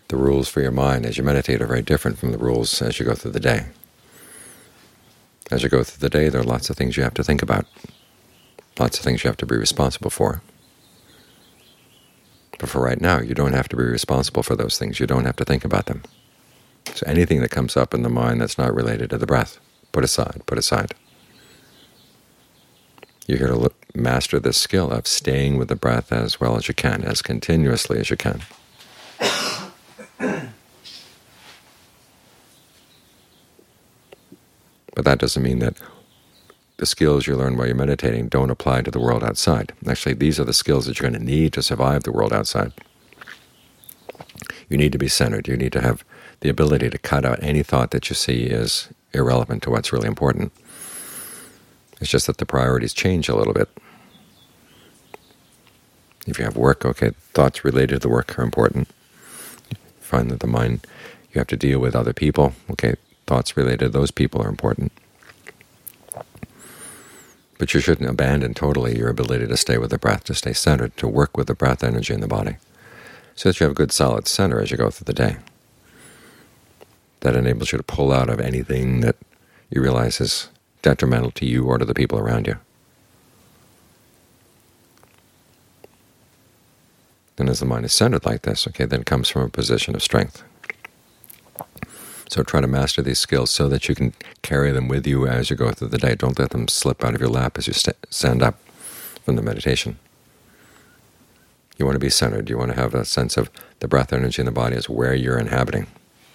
The rules for your mind as you meditate are very different from the rules as you go through the day. As you go through the day, there are lots of things you have to think about, lots of things you have to be responsible for. But for right now, you don't have to be responsible for those things. You don't have to think about them. So anything that comes up in the mind that's not related to the breath, put aside, put aside. You're here to master this skill of staying with the breath as well as you can, as continuously as you can. But that doesn't mean that the skills you learn while you're meditating don't apply to the world outside. Actually, these are the skills that you're going to need to survive the world outside. You need to be centered. You need to have the ability to cut out any thought that you see is irrelevant to what's really important. It's just that the priorities change a little bit. If you have work, okay, thoughts related to the work are important. You find that the mind, you have to deal with other people, okay, thoughts related to those people are important. But you shouldn't abandon totally your ability to stay with the breath, to stay centered, to work with the breath energy in the body, so that you have a good solid center as you go through the day. That enables you to pull out of anything that you realize is detrimental to you or to the people around you. And as the mind is centered like this, okay, then it comes from a position of strength. So try to master these skills so that you can carry them with you as you go through the day. Don't let them slip out of your lap as you stand up from the meditation. You want to be centered. You want to have a sense of the breath energy in the body as where you're inhabiting.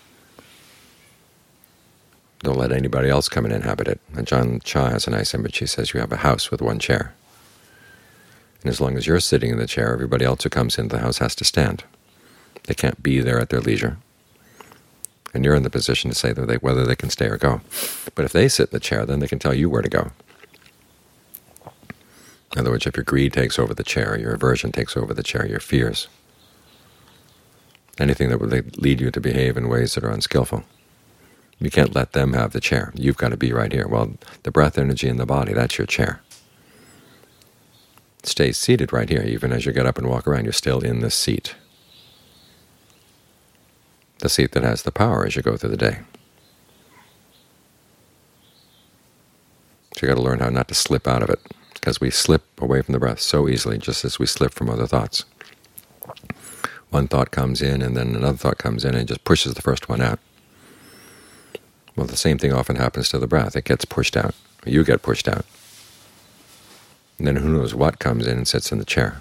Don't let anybody else come and inhabit it. Ajaan Chah has a nice image. He says you have a house with one chair. And as long as you're sitting in the chair, everybody else who comes into the house has to stand. They can't be there at their leisure. And you're in the position to say whether they can stay or go. But if they sit in the chair, then they can tell you where to go. In other words, if your greed takes over the chair, your aversion takes over the chair, your fears, anything that would lead you to behave in ways that are unskillful, you can't let them have the chair. You've got to be right here. Well, the breath energy in the body, that's your chair. Stay seated right here. Even as you get up and walk around, you're still in this seat. The seat that has the power as you go through the day. So you've got to learn how not to slip out of it, because we slip away from the breath so easily, just as we slip from other thoughts. One thought comes in, and then another thought comes in, and it just pushes the first one out. Well, the same thing often happens to the breath. It gets pushed out, or you get pushed out. And then who knows what comes in and sits in the chair.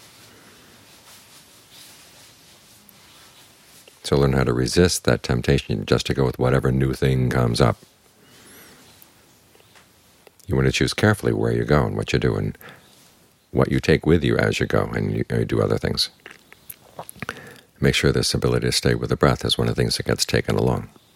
So learn how to resist that temptation just to go with whatever new thing comes up. You want to choose carefully where you go and what you do and what you take with you as you go and you do other things. Make sure this ability to stay with the breath is one of the things that gets taken along.